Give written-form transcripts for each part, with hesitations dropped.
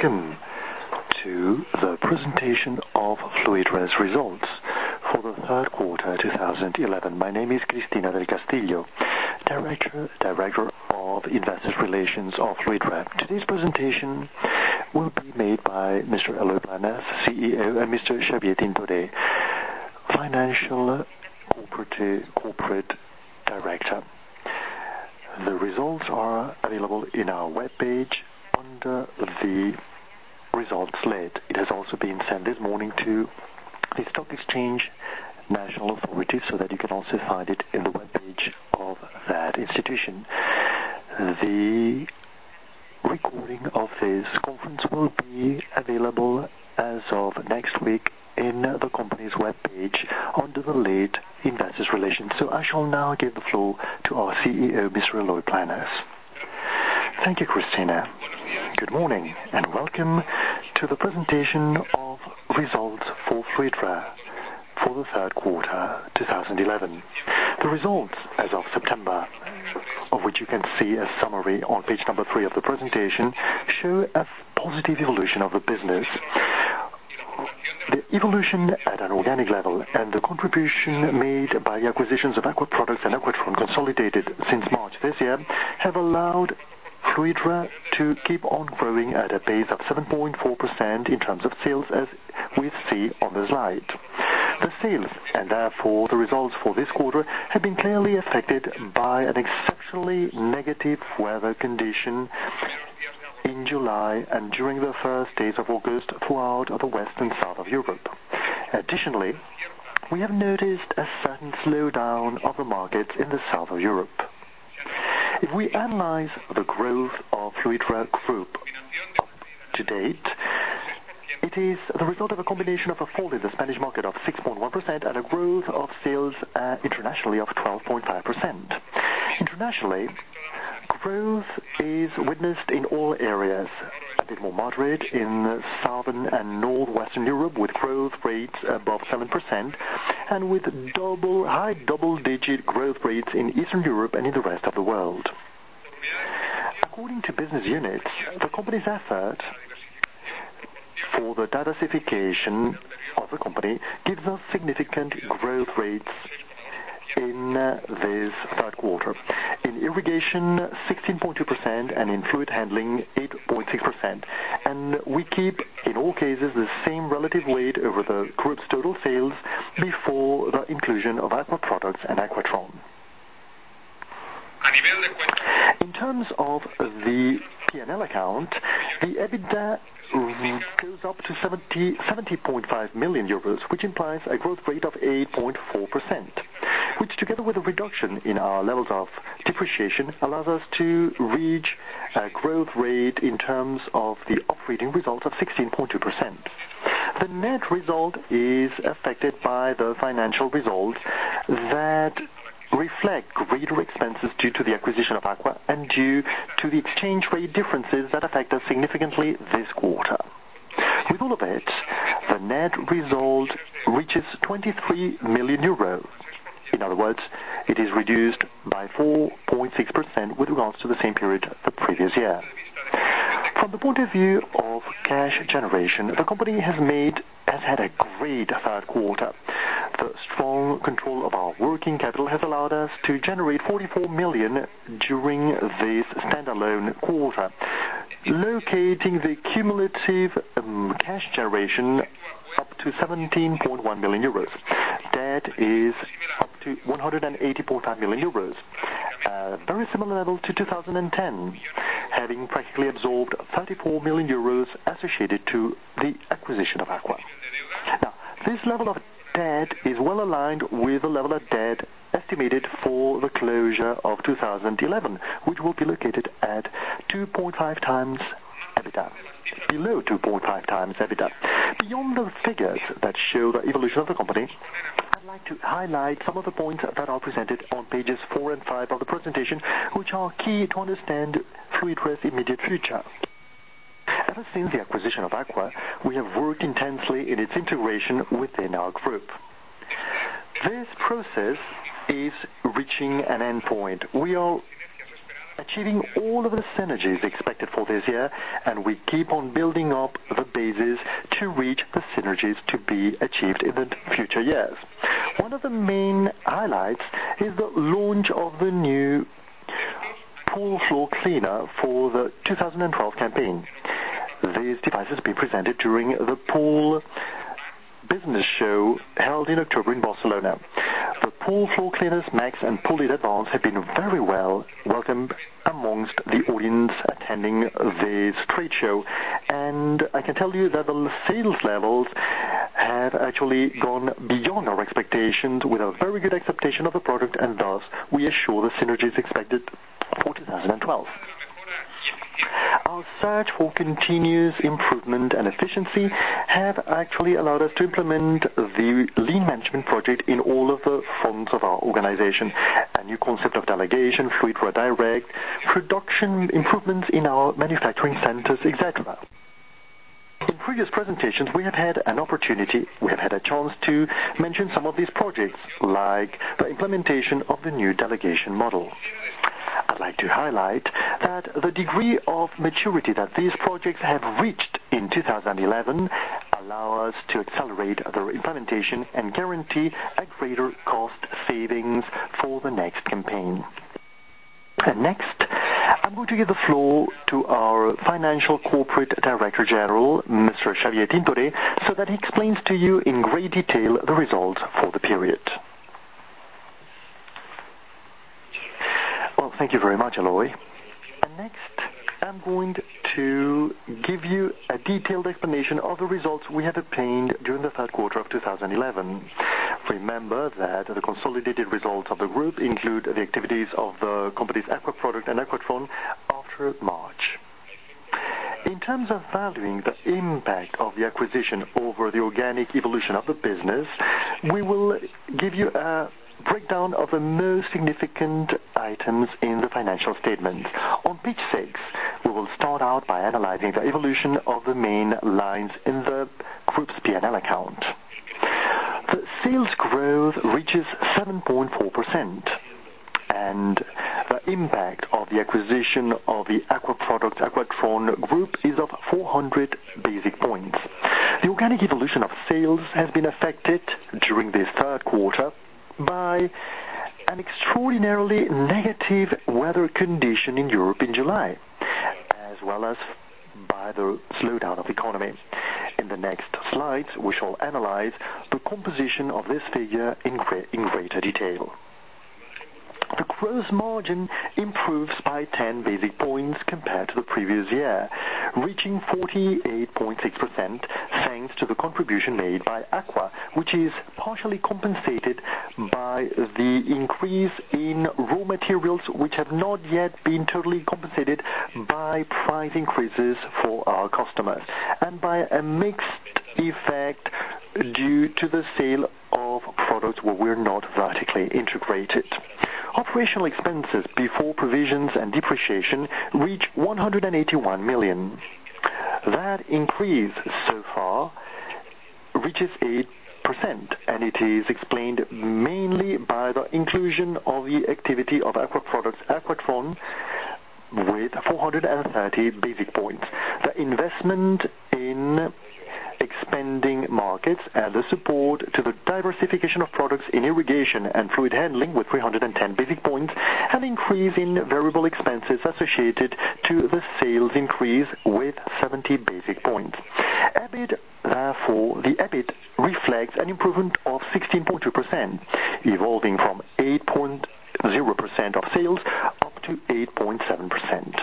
welcome to the presentation of Fluidra's results for the third quarter 2011. My name is Cristina del Castillo, Director of Investor Relations of Fluidra. Today's presentation will be made by Mr. Eloy Planes, CEO, and Mr. Xavier Tintoré, Financial Corporate Director. The results are available in our webpage under the results lid. It has also been sent this morning to the Stock Exchange National Authority so that you can also find it in the webpage of that institution. The recording of this conference will be available as of next week in the company's webpage under the lid Investors Relations. So I shall now give the floor to our CEO, Mr. Eloy Planes. Thank you, Cristina. Good morning and welcome to the presentation of results for Fluidra for the third quarter 2011. The results as of September, of which you can see a summary on page number 3 of the presentation, show a positive evolution of the business. The evolution at an organic level and the contribution made by the acquisitions of Aqua Products and Aquatron consolidated since March this year have allowed Fluidra to keep on growing at a pace of 7.4% in terms of sales, as we see on the slide. The sales, and therefore the results for this quarter, have been clearly affected by an exceptionally negative weather condition in July and during the first days of August throughout the west and south of Europe. Additionally, we have noticed a certain slowdown of the markets in the south of Europe. If we analyze the growth of Fluidra Group to date, it is the result of a combination of a fall in the Spanish market of 6.1% and a growth of sales internationally of 12.5%. Internationally, growth is witnessed in all areas, a bit more moderate in southern and northwestern Europe with growth rates above 7% and with high double-digit growth rates in Eastern Europe and in the rest of the world. According to business units, the company's effort for the diversification of the company gives us significant growth rates in this third quarter. In irrigation, 16.2%, and in fluid handling, 8.6%. And we keep, in all cases, the same relative weight over the group's total sales before the inclusion of Aqua Products and Aquatron. In terms of the P&L account, the EBITDA goes up to 70.5 million euros, which implies a growth rate of 8.4%, which together with a reduction in our levels of depreciation allows us to reach a growth rate in terms of the operating results of 16.2%. The net result is affected by the financial results that reflect greater expenses due to the acquisition of Aqua and due to the exchange rate differences that affect us significantly this quarter. With all of it, the net result reaches 23 million euros. In other words, it is reduced by 4.6% with regards to the same period the previous year. From the point of view of cash generation, the company has had a great third quarter. The strong control of our working capital has allowed us to generate 44 million during this standalone quarter, locating the cumulative cash generation up to 17.1 million euros. Debt is up to 180.5 million euros, a very similar level to 2010, having practically absorbed 34 million euros associated to the acquisition of Aqua. Now, this level of debt is well aligned with the level of debt estimated for the closure of 2011, which will be located at 2.5 times EBITDA, below 2.5 times EBITDA. Beyond the figures that show the evolution of the company, I'd like to highlight some of the points that are presented on pages 4 and 5 of the presentation, which are key to understand Fluidra's immediate future. Ever since the acquisition of Aqua, we have worked intensely in its integration within our group. This process is reaching an end point. We are achieving all of the synergies expected for this year, and we keep on building up the basis to reach the synergies to be achieved in the future years. One of the main highlights is the launch of the new pool floor cleaner for the 2012 campaign. These devices will be presented during the pool business show held in October in Barcelona. The Pool Floor Cleaners Max and Pool Lead Advance have been very well welcomed amongst the audience attending this trade show, and I can tell you that the sales levels have actually gone beyond our expectations with a very good acceptation of the product, and thus we assure the synergies expected for 2012. Our search for continuous improvement and efficiency have actually allowed us to implement the lean management project in all of the fronts of our organization. A new concept of delegation, Fluidra Direct, production improvements in our manufacturing centers, etc. In previous presentations, we have had a chance to mention some of these projects, like the implementation of the new delegation model. I'd like to highlight that the degree of maturity that these projects have reached in 2011 allow us to accelerate their implementation and guarantee a greater cost savings for the next campaign. And next, I'm going to give the floor to our Financial Corporate Director General, Mr. Xavier Tintoré, so that he explains to you in great detail the results for the period. Well, thank you very much, Eloy. And next, I'm going to give you a detailed explanation of the results we have obtained during the third quarter of 2011. Remember that the consolidated results of the group include the activities of the companies Aquaproduct and Aquatron after March. In terms of valuing the impact of the acquisition over the organic evolution of the business, we will give you a breakdown of the most significant items in the financial statements. On page 6, we will start out by analyzing the evolution of the main lines in the group's P&L account. The sales growth reaches 7.4%, and the impact of the acquisition of the Aquaproduct Aquatron group is of 400 basic points. The organic evolution of sales has been affected during this third quarter by an extraordinarily negative weather condition in Europe in July, as well as by the slowdown of the economy. In the next slides, we shall analyze the composition of this figure in greater detail. The gross margin improves by 10 basic points compared to the previous year, reaching 48.6% thanks to the contribution made by Aqua, which is partially compensated by the increase in raw materials which have not yet been totally compensated by price increases for our customers, and by a mixed effect due to the sale of products where we're not vertically integrated. Operational expenses before provisions and depreciation reach 181 million. That increase so far reaches 8%, and it is explained mainly by the inclusion of the activity of Aquaproducts Aquatron with 430 basic points. The investment in expanding markets and the support to the diversification of products in irrigation and fluid handling with 310 basic points, and increase in variable expenses associated to the sales increase with 70 basic points. Therefore, the EBIT reflects an improvement of 16.2%, evolving from 8.0% of sales up to 8.7%.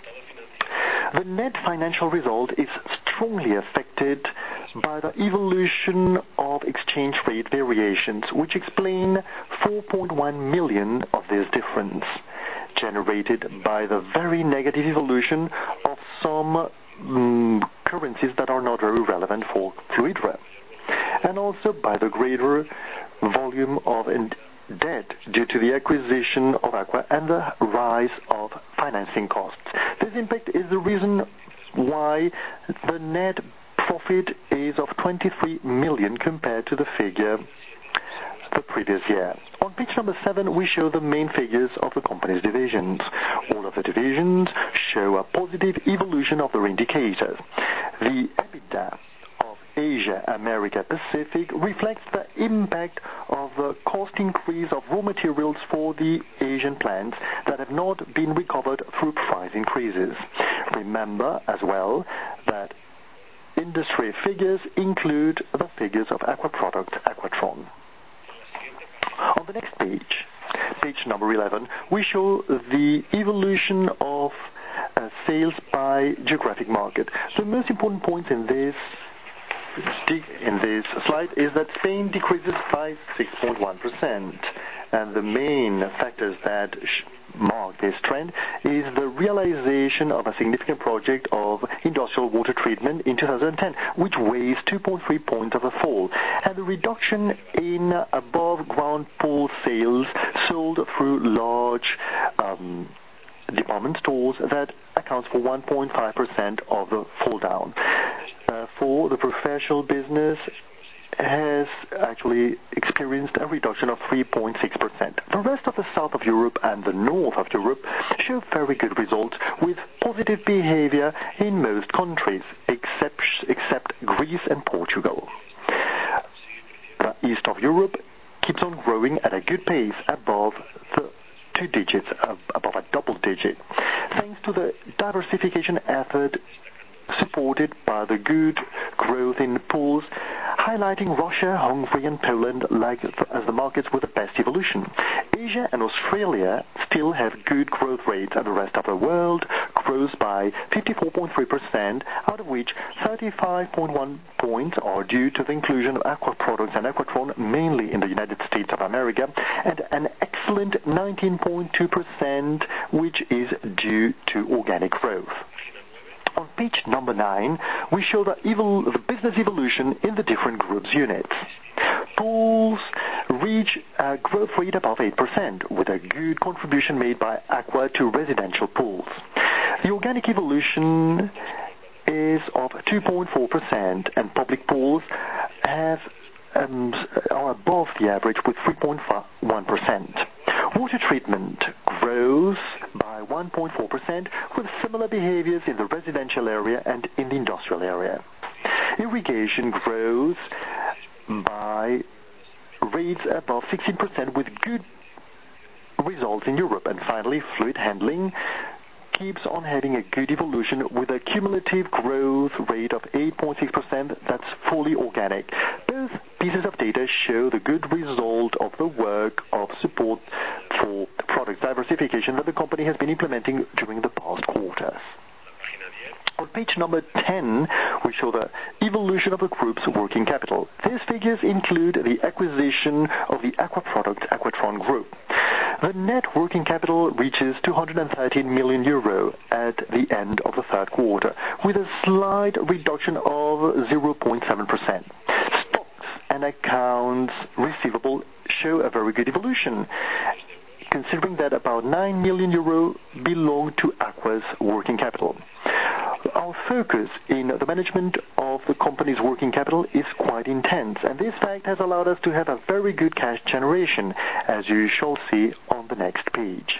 The net financial result is strongly affected by the evolution of exchange rate variations, which explain 4.1 million of this difference, generated by the very negative evolution of some currencies that are not very relevant for Fluidra, and also by the greater volume of debt due to the acquisition of Aqua and the rise of financing costs. This impact is the reason why the net profit is of 23 million compared to the figure the previous year. On page number 7, we show the main figures of the company's divisions. All of the divisions show a positive evolution of their indicators. The EBITDA of Asia, America, Pacific reflects the impact of the cost increase of raw materials for the Asian plants that have not been recovered through price increases. Remember as well that industry figures include the figures of Aqua Products, Aquatron. On the next page number 11, we show the evolution of sales by geographic market. The most important point in this slide is that Spain decreases by 6.1%, and the main factors that mark this trend is the realization of a significant project of industrial water treatment in 2010, which weighs 2.3 points of a fall, and the reduction in above-ground pool sales sold through large department stores that accounts for 1.5% of the fall down. For the professional business has actually experienced a reduction of 3.6%. The rest of the south of Europe and the north of Europe show very good results with positive behavior in most countries except Greece and Portugal. The east of Europe keeps on growing at a good pace above the above a double digit, thanks to the diversification effort supported by the good growth in pools, highlighting Russia, Hungary, and Poland as the markets with the best evolution. Asia and Australia still have good growth rates, and the rest of the world grows by 54.3%, out of which 35.1 points are due to the inclusion of Aqua Products and Aquatron, mainly in the United States of America, and an excellent 19.2%, which is due to organic growth. On page number 9, we show the business evolution in the different groups units. Pools reach a growth rate above 8%, with a good contribution made by Aqua to residential pools. The organic evolution is of 2.4%, and public pools are above the average with 3.1%. Water treatment grows by 1.4%, with similar behaviors in the residential area and in the industrial area. Irrigation grows by rates above 16%, with good results in Europe. And finally, fluid handling keeps on having a good evolution with a cumulative growth rate of 8.6% that's fully organic. Both pieces of data show the good result of the work of support for product diversification that the company has been implementing during the past quarters. On page number 10, we show the evolution of the group's working capital. These figures include the acquisition of the Aqua Products Aquatron Group. The net working capital reaches 213 million euro at the end of the third quarter, with a slight reduction of 0.7%. Stocks and accounts receivable show a very good evolution, considering that about 9 million euro belong to Aqua's working capital. Our focus in the management of the company's working capital is quite intense, and this fact has allowed us to have a very good cash generation, as you shall see on the next page.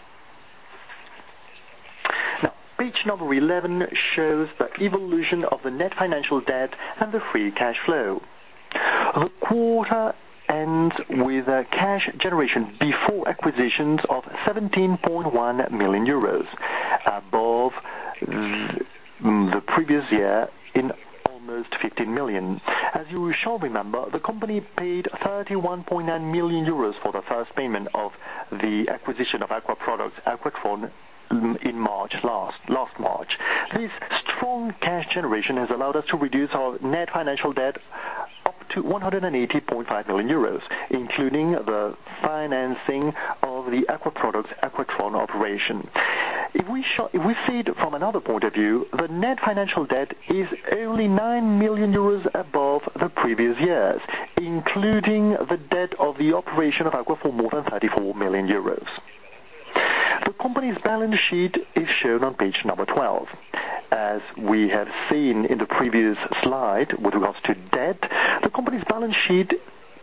Now, page number 11 shows the evolution of the net financial debt and the free cash flow. The quarter ends with a cash generation before acquisitions of 17.1 million euros, above the previous year in almost 15 million. As you shall remember, the company paid 31.9 million euros for the first payment of the acquisition of Aqua Products Aquatron in last March. This strong cash generation has allowed us to reduce our net financial debt up to 180.5 million euros, including the financing of the Aqua Products Aquatron operation. If we see it from another point of view, the net financial debt is only 9 million euros above the previous years, including the debt of the operation of Aqua for more than 34 million euros. The company's balance sheet is shown on page number 12. As we have seen in the previous slide with regards to debt, the company's balance sheet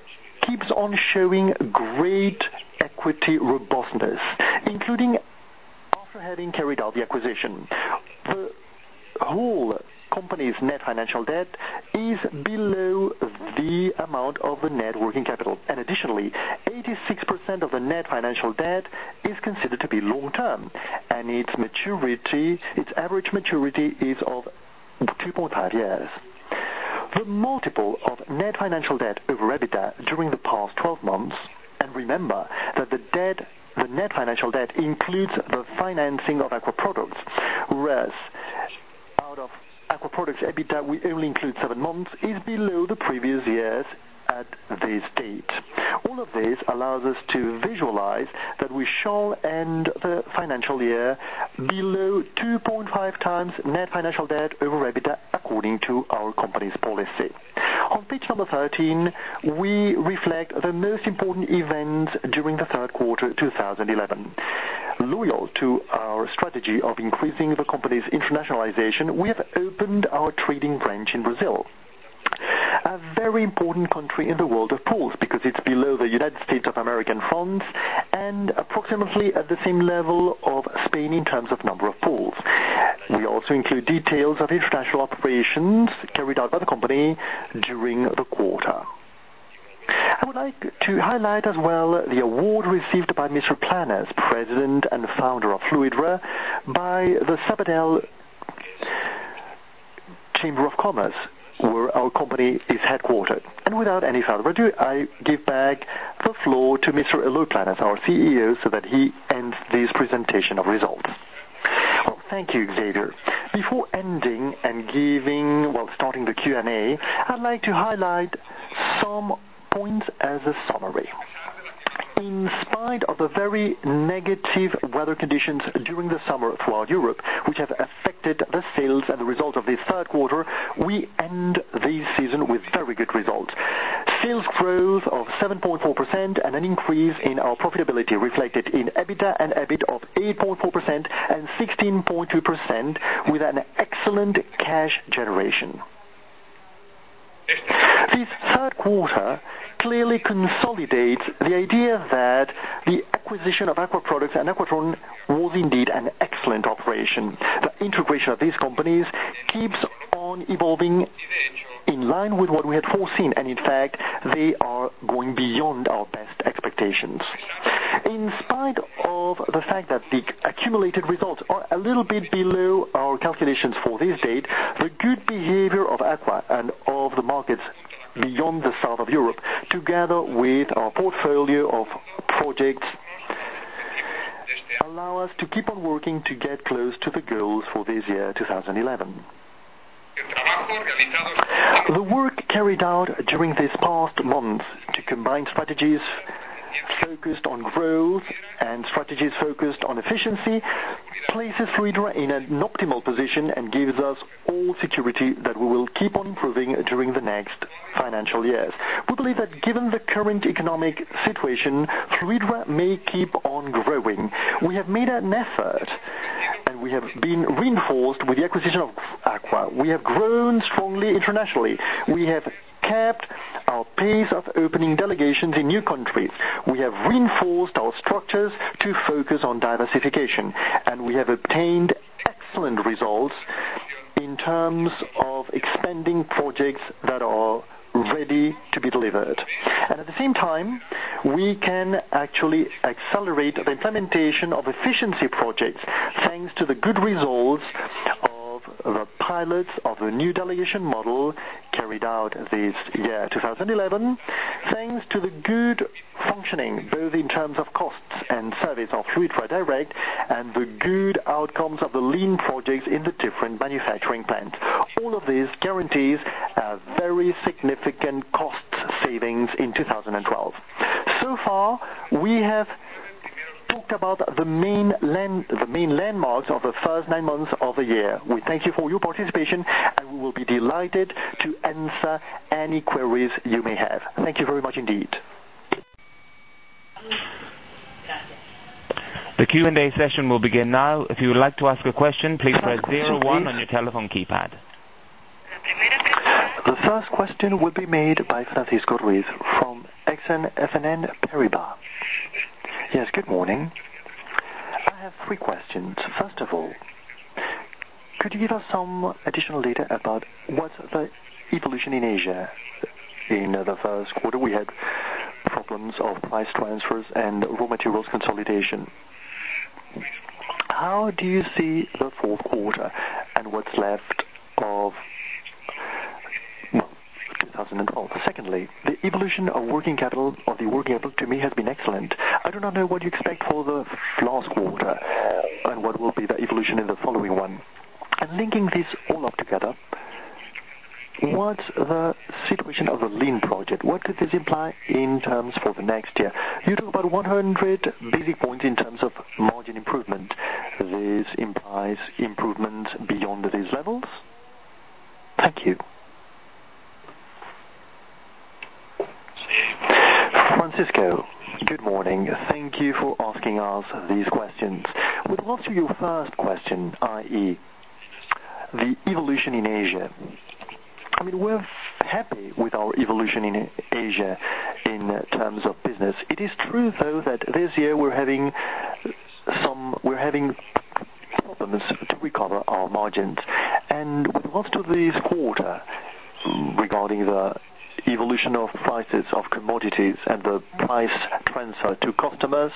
keeps on showing great equity robustness, including after having carried out the acquisition. The whole company's net financial debt is below the amount of the net working capital. And additionally, 86% of the net financial debt is considered to be long-term, and its average maturity is of 2.5 years. The multiple of net financial debt over EBITDA during the past 12 months, and remember that the net financial debt includes the financing of Aqua Products, whereas out of Aqua Products EBITDA we only include 7 months, is below the previous years at this date. All of this allows us to visualize that we shall end the financial year below 2.5 times net financial debt over EBITDA according to our company's policy. On page number 13, we reflect the most important events during the third quarter 2011. Loyal to our strategy of increasing the company's internationalization, we have opened our trading branch in Brazil. A very important country in the world of pools because it's below the United States of America and France and approximately at the same level of Spain in terms of number of pools. We also include details of international operations carried out by the company during the quarter. I would like to highlight as well the award received by Mr. Planas, President and founder of Fluidra, by the Sabadell Chamber of Commerce, where our company is headquartered. And without any further ado, I give back the floor to Mr. Eloy Planas, our CEO, so that he ends this presentation of results. Well, thank you, Xavier. Before ending and starting the Q&A, I'd like to highlight some points as a summary. In spite of the very negative weather conditions during the summer throughout Europe, which have affected the sales and the results of this third quarter, we end this season with very good results. Sales growth of 7.4% and an increase in our profitability reflected in EBITDA and EBIT of 8.4% and 16.2% with an excellent cash generation. This third quarter clearly consolidates the idea that the acquisition of Aqua Products and Aquatron was indeed an excellent operation. The integration of these companies keeps on evolving in line with what we had foreseen, and in fact, they are going beyond our best expectations. In spite of the fact that the accumulated results are a little bit below our calculations for this date, the good behavior of Aqua and of the markets beyond the south of Europe, together with our portfolio of projects, allow us to keep on working to get close to the goals for this year 2011. The work carried out during this past month to combine strategies focused on growth and strategies focused on efficiency places Fluidra in an optimal position and gives us all security that we will keep on improving during the next financial years. We believe that given the current economic situation, Fluidra may keep on growing. We have made an effort and we have been reinforced with the acquisition of Aqua. We have grown strongly internationally. We have kept our pace of opening delegations in new countries. We have reinforced our structures to focus on diversification, and we have obtained excellent results in terms of expanding projects that are ready to be delivered. And at the same time, we can actually accelerate the implementation of efficiency projects thanks to the good results of the pilots of the new delegation model carried out this year 2011, thanks to the good functioning both in terms of costs and service of Fluidra Direct and the good outcomes of the lean projects in the different manufacturing plants. All of this guarantees a very significant cost savings in 2012. So far, we have talked about the main landmarks of the first 9 months of the year. We thank you for your participation, and we will be delighted to answer any queries you may have. Thank you very much indeed. The Q&A session will begin now. If you would like to ask a question, please press 01 on your telephone keypad. The first question will be made by Francisco Ruiz from Exane BNP Paribas. Yes, good morning. I have 3 questions. First of all, could you give us some additional data about what's the evolution in Asia? In the first quarter, we had problems of price transfers and raw materials consolidation. How do you see the fourth quarter and what's left of 2012? Secondly, the evolution of working capital to me has been excellent. I do not know what you expect for the last quarter and what will be the evolution in the following one. And linking this all up together, what's the situation of the Lean project? What could this imply in terms for the next year? You talk about 100 basic points in terms of margin improvement. This implies improvement beyond these levels? Thank you. Francisco, good morning. Thank you for asking us these questions. With regards to your first question, i.e., the evolution in Asia, we're happy with our evolution in Asia in terms of business. It is true, though, that this year we're having problems to recover our margins. And with regards to this quarter, regarding the evolution of prices of commodities and the price transfer to customers,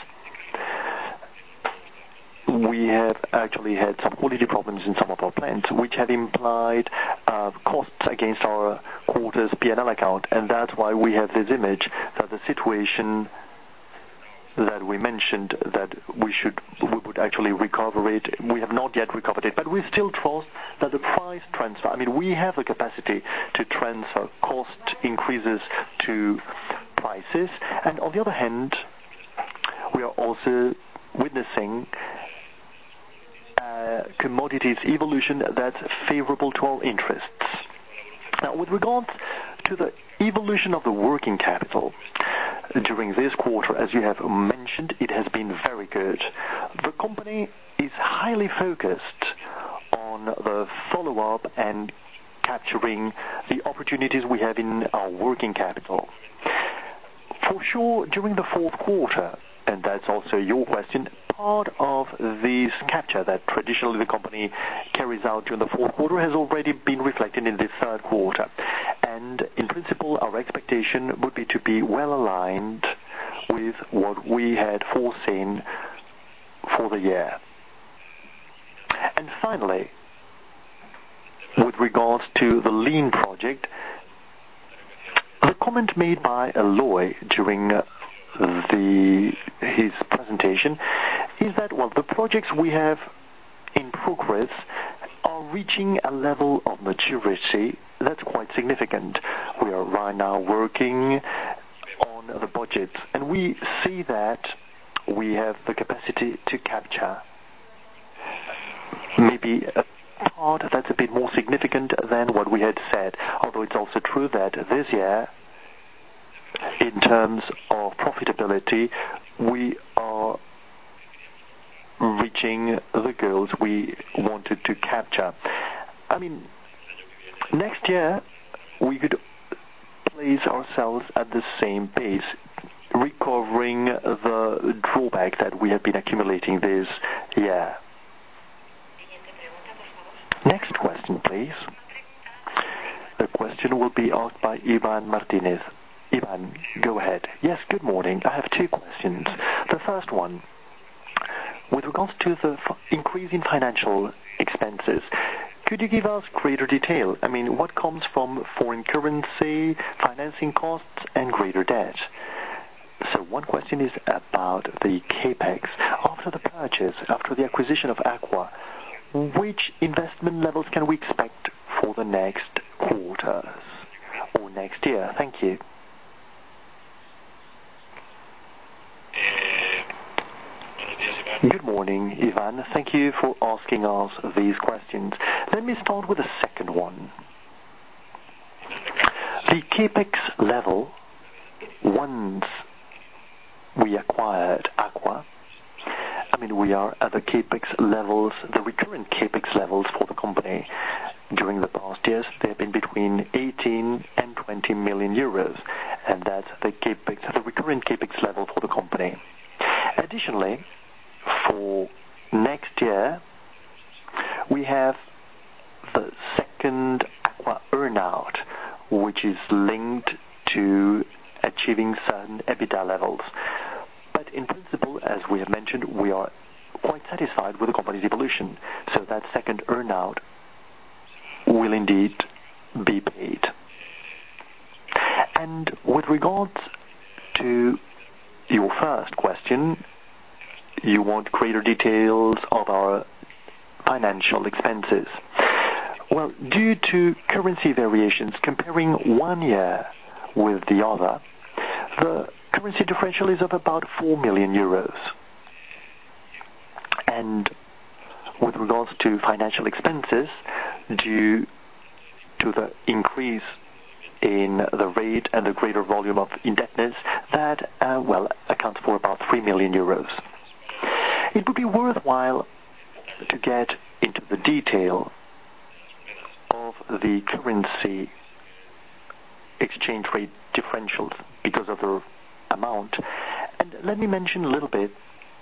we have actually had some quality problems in some of our plants, which have implied costs against our quarter's P&L account, and that's why we have this image that the situation that we mentioned that we would actually recover it. We have not yet recovered it, but we still trust that the price transfer, we have the capacity to transfer cost increases to prices, and on the other hand, we are also witnessing commodities evolution that's favorable to our interests. Now, with regards to the evolution of the working capital, during this quarter, as you have mentioned, it has been very good. The company is highly focused on the follow-up and capturing the opportunities we have in our working capital. For sure, during the fourth quarter, and that's also your question, part of this capture that traditionally the company carries out during the fourth quarter has already been reflected in the third quarter. And in principle, our expectation would be to be well aligned with what we had foreseen for the year. And finally, with regards to the Lean project, the comment made by Eloy during his presentation is that, the projects we have in progress are reaching a level of maturity that's quite significant. We are right now working on the budget, and we see that we have the capacity to capture maybe a part that's a bit more significant than what we had said, although it's also true that this year, in terms of profitability, we are reaching the goals we wanted to capture. Next year, we could place ourselves at the same pace, recovering the drawback that we have been accumulating this year. Next question, please. The question will be asked by Ivan Martinez. Ivan, go ahead. Yes, good morning. I have 2 questions. The first one, with regards to the increase in financial expenses, could you give us greater detail? What comes from foreign currency, financing costs, and greater debt? So one question is about the CAPEX. After the purchase, after the acquisition of Aqua, which investment levels can we expect for the next quarters or next year? Thank you. Good morning, Ivan. Thank you for asking us these questions. Let me start with the second one. The CAPEX level, once we acquired Aqua, we are at the CAPEX levels, the recurrent CAPEX levels for the company. During the past years, they have been between 80 15 and 20 million euros, and that's the capex, the recurrent capex level for the company. Additionally, for next year, we have the second Aqua earnout, which is linked to achieving certain EBITDA levels. But in principle, as we have mentioned, we are quite satisfied with the company's evolution, so that second earnout will indeed be paid. And with regards to your first question, you want greater details of our financial expenses. Well, due to currency variations comparing one year with the other, the currency differential is of about 4 million euros. And with regards to financial expenses, due to the increase in the rate and the greater volume of indebtedness, that, accounts for about 3 million euros. It would be worthwhile to get into the detail of the currency exchange rate differentials because of their amount. And let me mention a little bit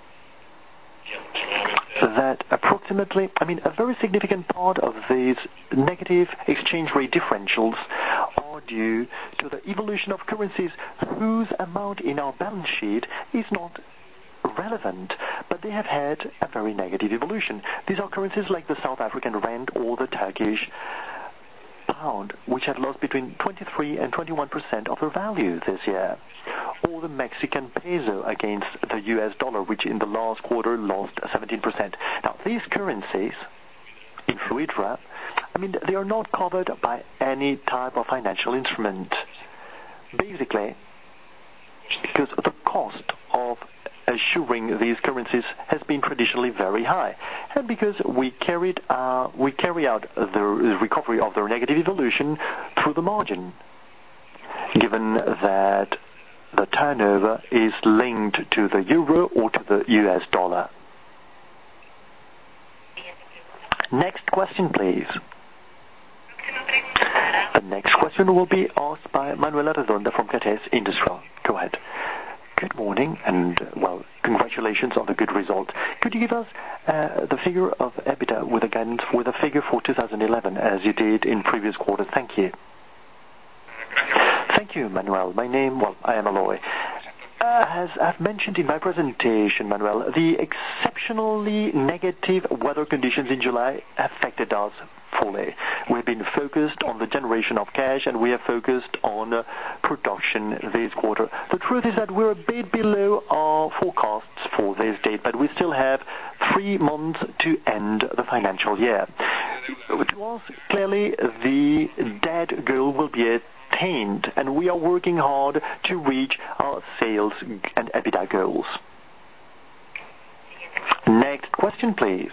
that approximately, a very significant part of these negative exchange rate differentials are due to the evolution of currencies whose amount in our balance sheet is not relevant, but they have had a very negative evolution. These are currencies like the South African rand or the Turkish pound, which have lost between 23 and 21% of their value this year, or the Mexican peso against the US dollar, which in the last quarter lost 17%. Now, these currencies in Fluidra, they are not covered by any type of financial instrument. Basically, because the cost of assuring these currencies has been traditionally very high, and because we carry out the recovery of their negative evolution through the margin, given that the turnover is linked to the euro or to the US dollar. Next question, please. The next question will be asked by Manuela Redonda from Cates Industrial. Go ahead. Good morning, and congratulations on the good result. Could you give us the figure of EBITDA with a guidance with a figure for 2011, as you did in previous quarters? Thank you. Thank you, Manuel. My name, I am Aloy. As I've mentioned in my presentation, Manuel, the exceptionally negative weather conditions in July affected us fully. We've been focused on the generation of cash, and we have focused on production this quarter. The truth is that we're a bit below our forecasts for this date, but we still have 3 months to end the financial year. To us, clearly, the dead goal will be attained, and we are working hard to reach our sales and EBITDA goals. Next question, please.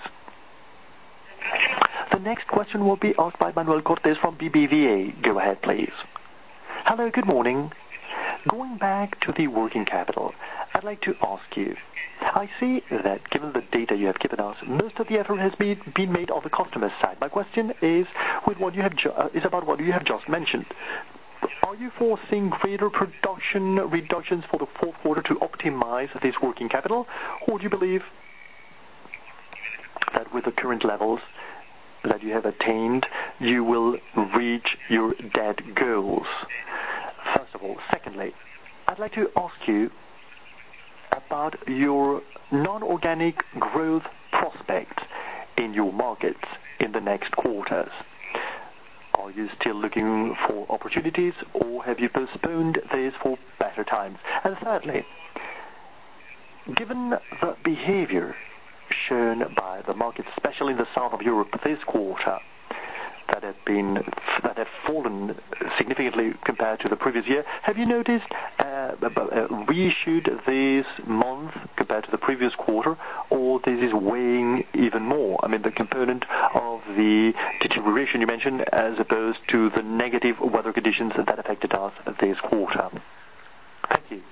The next question will be asked by Manuel Cortés from BBVA. Go ahead, please. Hello, good morning. Going back to the working capital, I'd like to ask you, I see that given the data you have given us, most of the effort has been made on the customer side. My question is about what you have just mentioned. Are you foreseeing greater production reductions for the fourth quarter to optimize this working capital, or do you believe that with the current levels that you have attained, you will reach your dead goals? First of all. Secondly, I'd like to ask you about your non-organic growth prospects in your markets in the next quarters. Are you still looking for opportunities, or have you postponed this for better times? And thirdly, given the behavior shown by the markets, especially in the south of Europe this quarter, that have fallen significantly compared to the previous year, have you noticed reissued this month compared to the previous quarter, or this is weighing even more? The component of the deterioration you mentioned, as opposed to the negative weather conditions that affected us this quarter. Thank you.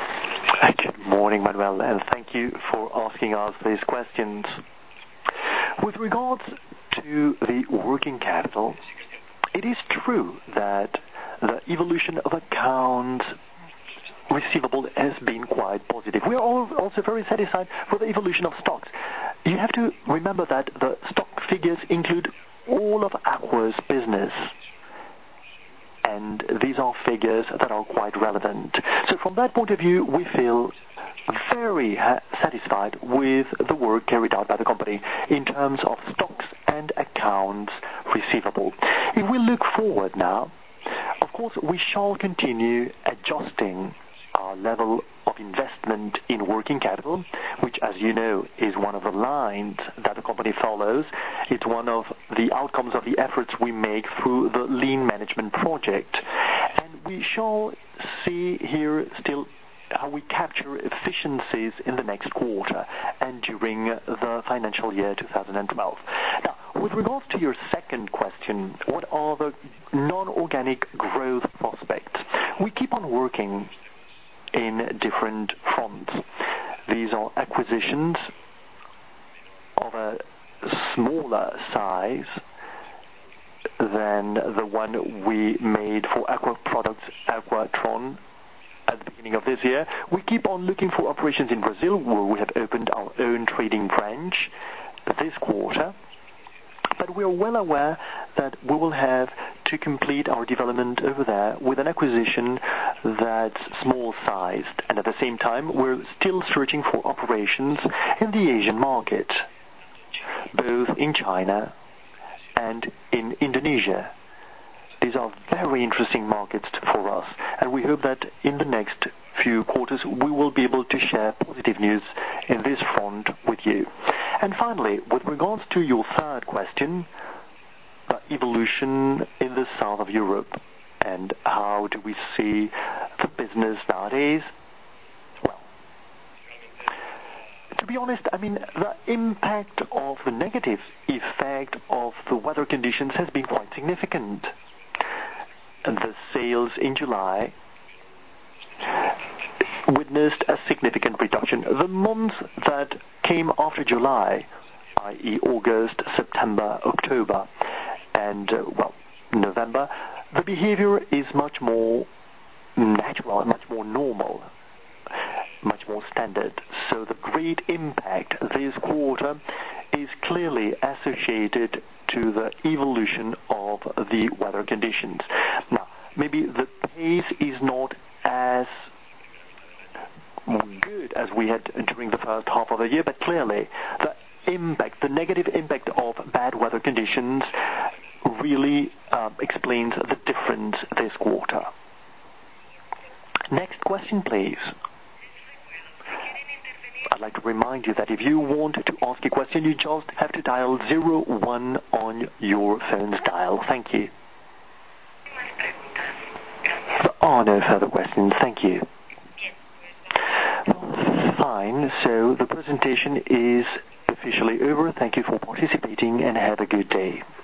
Good morning, Manuel, and thank you for asking us these questions. With regards to the working capital, it is true that the evolution of accounts receivable has been quite positive. We are also very satisfied with the evolution of stocks. You have to remember that the stock figures include all of Aqua's business, and these are figures that are quite relevant. So from that point of view, we feel very satisfied with the work carried out by the company in terms of stocks and accounts receivable. If we look forward now, of course, we shall continue adjusting our level of investment in working capital, which, as you know, is one of the lines that the company follows. It's one of the outcomes of the efforts we make through the lean management project. And we shall see here still how we capture efficiencies in the next quarter and during the financial year 2012. Now, with regards to your second question, what are the non-organic growth prospects? We keep on working in different fronts. These are acquisitions of a smaller size than the one we made for Aqua Products, Aquatron, at the beginning of this year. We keep on looking for operations in Brazil, where we have opened our own trading branch this quarter. But we are well aware that we will have to complete our development over there with an acquisition that's small-sized. And at the same time, we're still searching for operations in the Asian market, both in China and in Indonesia. These are very interesting markets for us, and we hope that in the next few quarters we will be able to share positive news in this front with you. And finally, with regards to your third question, the evolution in the south of Europe and how do we see the business nowadays? Well, to be honest, the impact of the negative effect of the weather conditions has been quite significant. And the sales in July witnessed a significant reduction. The months that came after July, i.e. August, September, October, and November, the behavior is much more natural, much more normal, much more standard. So the great impact this quarter is clearly associated to the evolution of the weather conditions. Now, maybe the pace is not as good as we had during the first half of the year, but clearly the negative impact of bad weather conditions really explains the difference this quarter. Next question, please. I'd like to remind you that if you want to ask a question, you just have to dial 01 on your phone's dial. Thank you. There are no further questions. Thank you. Fine, so the presentation is officially over. Thank you for participating and have a good day.